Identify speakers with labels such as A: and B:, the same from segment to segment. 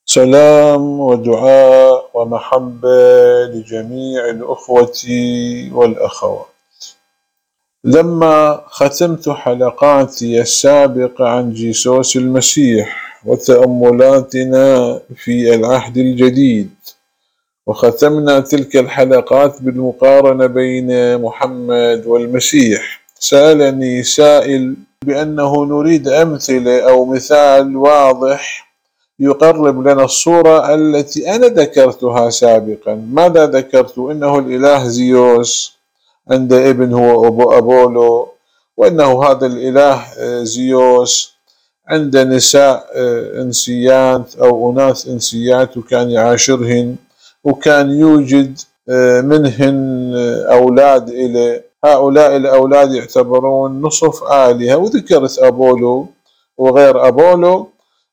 A: سلام ودعاء ومحبة لجميع الأخوة والأخوات. لما ختمت حلقاتي السابقة عن جيسوس المسيح وتأملاتنا في العهد الجديد، وختمنا تلك الحلقات بالمقارنة بين محمد والمسيح، سألني سائل بأنه نريد أمثلة أو مثال واضح يقرب لنا الصورة التي أنا ذكرتها سابقا. ماذا ذكرت؟ إنه الإله زيوس عند ابن هو أبولو، وإنه هذا الإله زيوس عند نساء إنسيات أو أناث إنسيات وكان يعاشرهن، وكان يوجد منهن أولاد إلى هؤلاء الأولاد يعتبرون نصف آلهة، وذكرت أبولو وغير أبولو.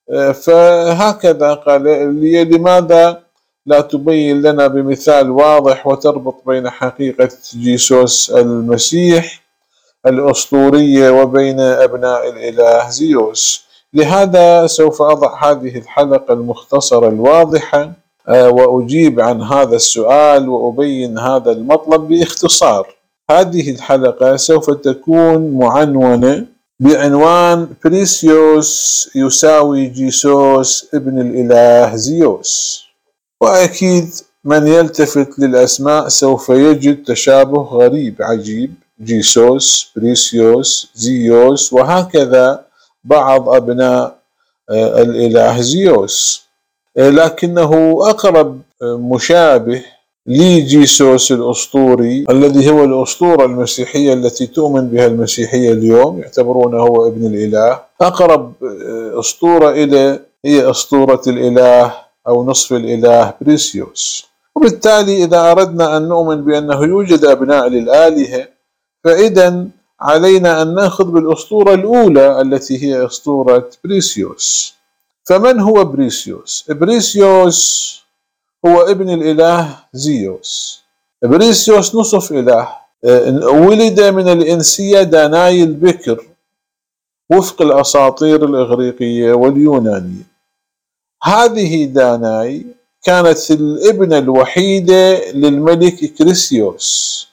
A: فهكذا قال لي: لماذا لا تبين لنا بمثال واضح وتربط بين حقيقة جيسوس المسيح الأسطورية وبين أبناء الإله زيوس؟ لهذا سوف أضع هذه الحلقة المختصرة الواضحة وأجيب عن هذا السؤال وأبين هذا المطلب باختصار. هذه الحلقة سوف تكون معنونة بعنوان بريسيوس يساوي جيسوس ابن الإله زيوس. وأكيد من يلتفت للأسماء سوف يجد تشابه غريب عجيب: جيسوس، بريسيوس، زيوس، وهكذا بعض أبناء الإله زيوس. لكنه أقرب مشابه لجيسوس الأسطوري الذي هو الأسطورة المسيحية التي تؤمن بها المسيحية اليوم، يعتبرونه هو ابن الإله. أقرب أسطورة إلى هي أسطورة الإله أو نصف الإله بريسيوس. وبالتالي إذا أردنا أن نؤمن بأنه يوجد أبناء للآلهة، فإذا علينا أن نأخذ بالأسطورة الأولى التي هي أسطورة بريسيوس. فمن هو بريسيوس؟ بريسيوس هو ابن الإله زيوس. بريسيوس نصف إله، ولد من الإنسية داناي البكر وفق الأساطير الإغريقية واليونانية. هذه داناي كانت الابنة الوحيدة للملك كريسيوس.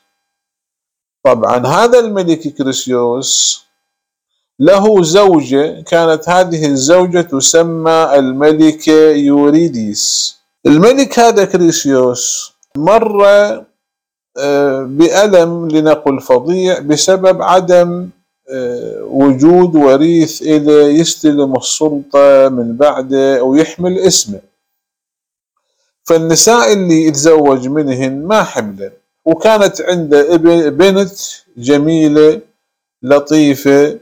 A: طبعا هذا الملك كريسيوس له زوجة، كانت هذه الزوجة تسمى الملكة يوريديس. الملك هذا كريسيوس مر بألم لنقل فظيع بسبب عدم وجود وريث إلى يستلم السلطة من بعده ويحمل اسمه. فالنساء اللي يتزوج منهن ما حملن، وكانت عنده بنت جميلة لطيفة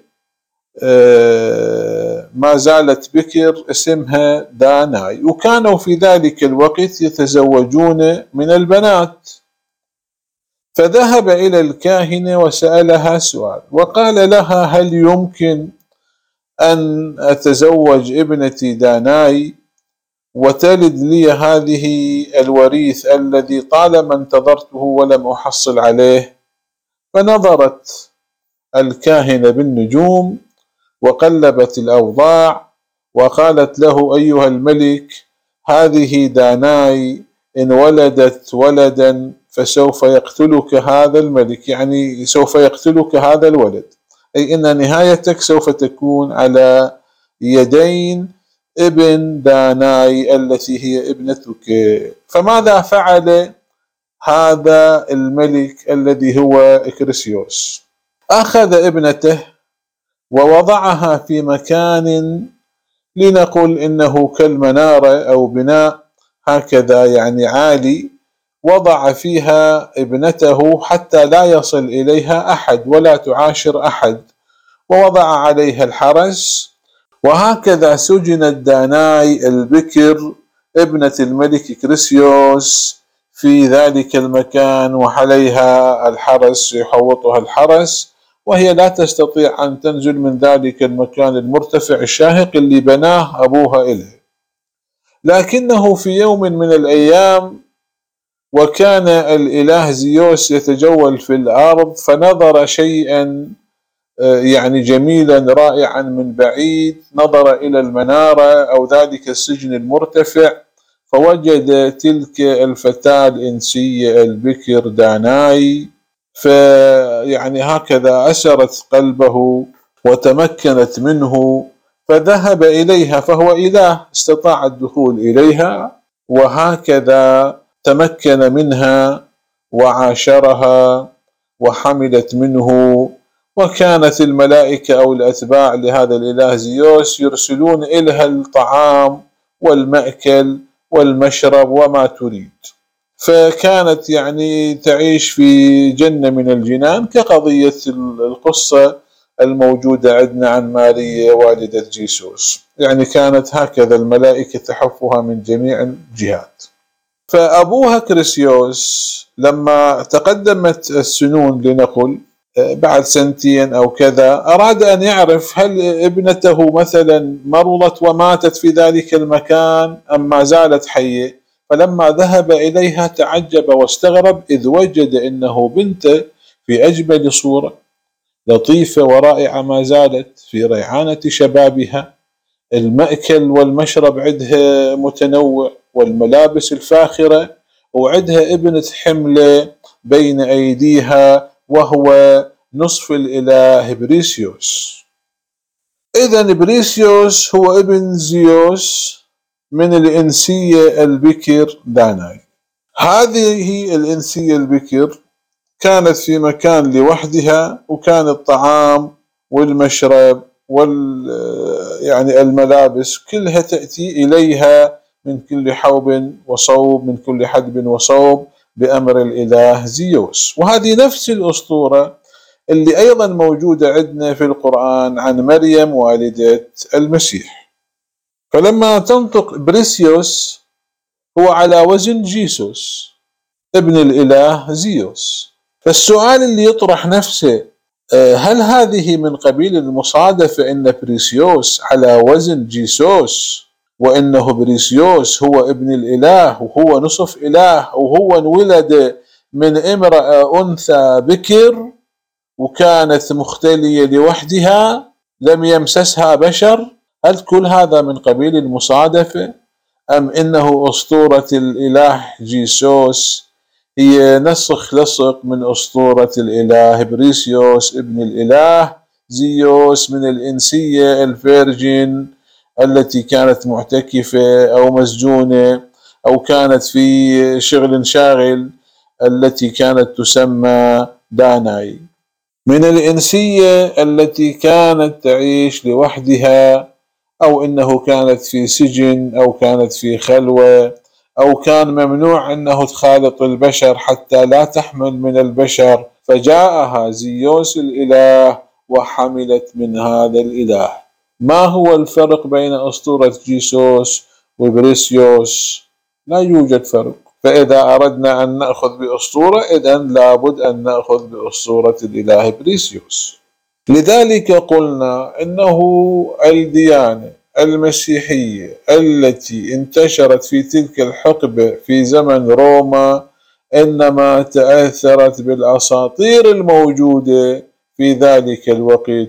A: ما زالت بكر اسمها داناي، وكانوا في ذلك الوقت يتزوجون من البنات. فذهب إلى الكاهنة وسألها سؤال وقال لها: هل يمكن أن أتزوج ابنتي داناي وتلد لي هذه الوريث الذي طالما انتظرته ولم أحصل عليه؟ فنظرت الكاهنة بالنجوم وقلبت الأوضاع وقالت له: أيها الملك، هذه داناي إن ولدت ولدا فسوف يقتلك هذا الملك، يعني سوف يقتلك هذا الولد، أي إن نهايتك سوف تكون على يدين ابن داناي التي هي ابنتك. فماذا فعل هذا الملك الذي هو كريسيوس؟ أخذ ابنته ووضعها في مكان لنقل إنه كالمنارة أو بناء هكذا يعني عالي، وضع فيها ابنته حتى لا يصل إليها أحد ولا تعاشر أحد، ووضع عليها الحرس. وهكذا سجنت داناي البكر ابنة الملك كريسيوس في ذلك المكان، وحليها الحرس يحوطها الحرس، وهي لا تستطيع أن تنزل من ذلك المكان المرتفع الشاهق اللي بناه أبوها إليه. لكنه في يوم من الأيام وكان الإله زيوس يتجول في الأرض، فنظر شيئا يعني جميلا رائعا من بعيد، نظر إلى المنارة أو ذلك السجن المرتفع، فوجد تلك الفتاة الإنسية البكر داناي، فيعني هكذا أسرت قلبه وتمكنت منه، فذهب إليها، فهو إله استطاع الدخول إليها، وهكذا تمكن منها وعاشرها وحملت منه. وكانت الملائكة أو الأتباع لهذا الإله زيوس يرسلون إلها الطعام والمأكل والمشرب وما تريد، فكانت يعني تعيش في جنة من الجنان، كقضية القصة الموجودة عندنا عن ماريا والدة جيسوس، يعني كانت هكذا الملائكة تحفها من جميع الجهات. فأبوها كريسيوس لما تقدمت السنون لنقل بعد سنتين أو كذا، أراد أن يعرف هل ابنته مثلا مرضت وماتت في ذلك المكان أم ما زالت حية. فلما ذهب إليها تعجب واستغرب، إذ وجد أنه بنته في أجمل صورة، لطيفة ورائعة ما زالت في ريعانة شبابها، المأكل والمشرب عندها متنوع، والملابس الفاخرة، وعندها ابنة حملة بين أيديها وهو نصف الإله بريسيوس. إذن بريسيوس هو ابن زيوس من الإنسية البكر داناي. هذه الإنسية البكر كانت في مكان لوحدها، وكان الطعام والمشرب يعني الملابس كلها تأتي إليها من كل حوب وصوب، من كل حدب وصوب، بأمر الإله زيوس. وهذه نفس الأسطورة اللي أيضا موجودة عندنا في القرآن عن مريم والدة المسيح. فلما تنطق بريسيوس هو على وزن جيسوس ابن الإله زيوس. فالسؤال اللي يطرح نفسه، هل هذه من قبيل المصادفة أن بريسيوس على وزن جيسوس، وأنه بريسيوس هو ابن الإله وهو نصف إله، وهو انولد من امرأة أنثى بكر وكانت مختلية لوحدها لم يمسسها بشر؟ هل كل هذا من قبيل المصادفة، أم إنه أسطورة الإله جيسوس هي نسخ لصق من أسطورة الإله بريسيوس ابن الإله زيوس من الإنسية الفيرجين التي كانت معتكفة أو مسجونة أو كانت في شغل شاغل، التي كانت تسمى داناي، من الإنسية التي كانت تعيش لوحدها، أو إنه كانت في سجن، أو كانت في خلوة، أو كان ممنوع أنه تخالط البشر حتى لا تحمل من البشر، فجاءها زيوس الإله وحملت من هذا الإله. ما هو الفرق بين أسطورة جيسوس وبريسيوس؟ لا يوجد فرق. فإذا أردنا أن نأخذ بأسطورة، إذن لابد أن نأخذ بأسطورة الإله بريسيوس. لذلك قلنا إنه الديانة المسيحية التي انتشرت في تلك الحقبة في زمن روما إنما تأثرت بالأساطير الموجودة في ذلك الوقت،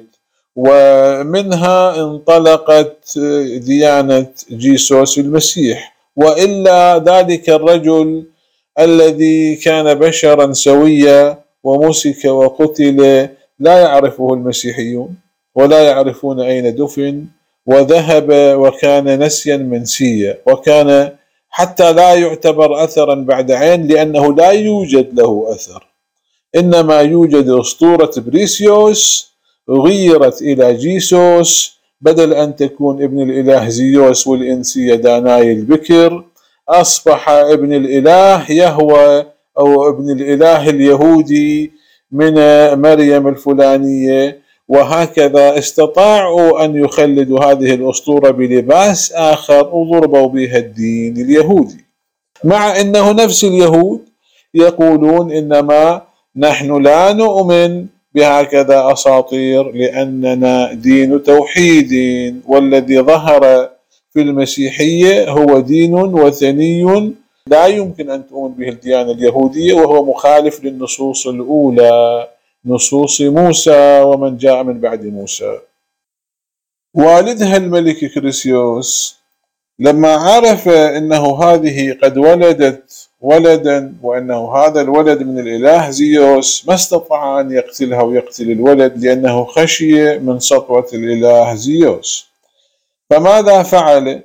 A: ومنها انطلقت ديانة جيسوس المسيح. وإلا ذلك الرجل الذي كان بشرا سويا ومسك وقتل لا يعرفه المسيحيون، ولا يعرفون أين دفن، وذهب وكان نسيا منسيا، وكان حتى لا يعتبر أثرا بعد عين، لأنه لا يوجد له أثر. إنما يوجد أسطورة بريسيوس غيرت إلى جيسوس، بدل أن تكون ابن الإله زيوس والإنسية داناي البكر، أصبح ابن الإله يهوى أو ابن الإله اليهودي من مريم الفلانية. وهكذا استطاعوا أن يخلدوا هذه الأسطورة بلباس آخر وضربوا بها الدين اليهودي، مع أنه نفس اليهود يقولون إنما نحن لا نؤمن بهكذا أساطير لأننا دين توحيد، والذي ظهر في المسيحية هو دين وثني لا يمكن أن تؤمن به الديانة اليهودية، وهو مخالف للنصوص الأولى نصوص موسى ومن جاء من بعد موسى. والدها الملك كريسيوس لما عرف أنه هذه قد ولدت ولدا وأنه هذا الولد من الإله زيوس، ما استطاع أن يقتلها ويقتل الولد لأنه خشي من سطوة الإله زيوس. فماذا فعل؟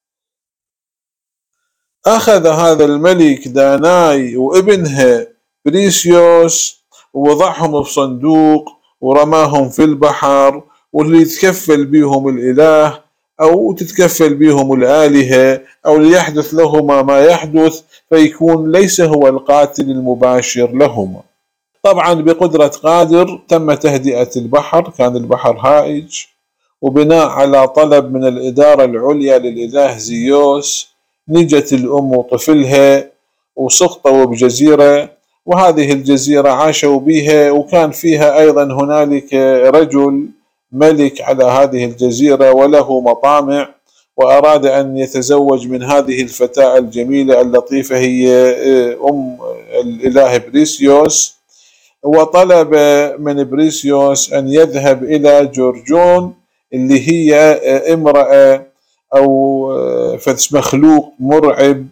A: أخذ هذا الملك داناي وابنها بريسيوس ووضعهم بصندوق ورماهم في البحر، واللي يتكفل بهم الإله أو تتكفل بهم الآلهة أو ليحدث لهما ما يحدث، فيكون ليس هو القاتل المباشر لهما. طبعا بقدرة قادر تم تهدئة البحر، كان البحر هائج، وبناء على طلب من الإدارة العليا للإله زيوس نجت الأم وطفلها وسقطوا بجزيرة، وهذه الجزيرة عاشوا بها، وكان فيها أيضا هنالك رجل ملك على هذه الجزيرة وله مطامع، وأراد أن يتزوج من هذه الفتاة الجميلة اللطيفة هي أم الإله بريسيوس، وطلب من بريسيوس أن يذهب إلى جورجون اللي هي امرأة أو مخلوق مرعب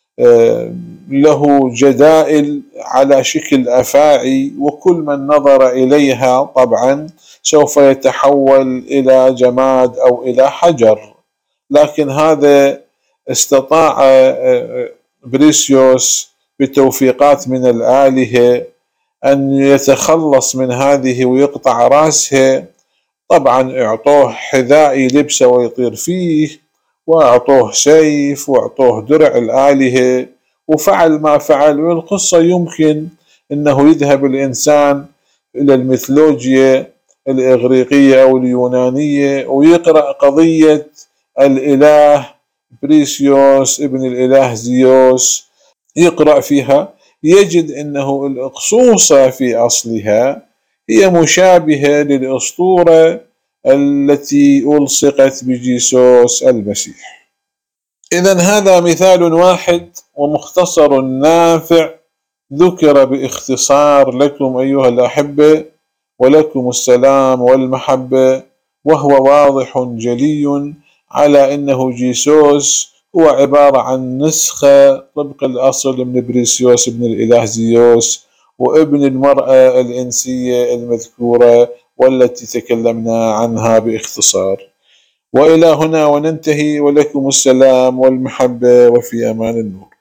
A: له جدائل على شكل أفاعي، وكل من نظر إليها طبعا سوف يتحول إلى جماد أو إلى حجر. لكن هذا استطاع بريسيوس بتوفيقات من الآلهة أن يتخلص من هذه ويقطع رأسها. طبعا اعطوه حذاء يلبسه ويطير فيه، واعطوه سيف، واعطوه درع الآلهة، وفعل ما فعل. والقصة يمكن أنه يذهب الإنسان إلى الميثولوجيا الإغريقية أو اليونانية ويقرأ قضية الإله بريسيوس ابن الإله زيوس، يقرأ فيها يجد أنه الأقصوصة في أصلها هي مشابهة للأسطورة التي ألصقت بجيسوس المسيح. إذن هذا مثال واحد ومختصر نافع ذكر باختصار لكم أيها الأحبة، ولكم السلام والمحبة، وهو واضح جلي على أنه جيسوس هو عبارة عن نسخة طبق الأصل من بريسيوس ابن الإله زيوس وابن المرأة الإنسية المذكورة والتي تكلمنا عنها باختصار. وإلى هنا وننتهي، ولكم السلام والمحبة، وفي أمان النور.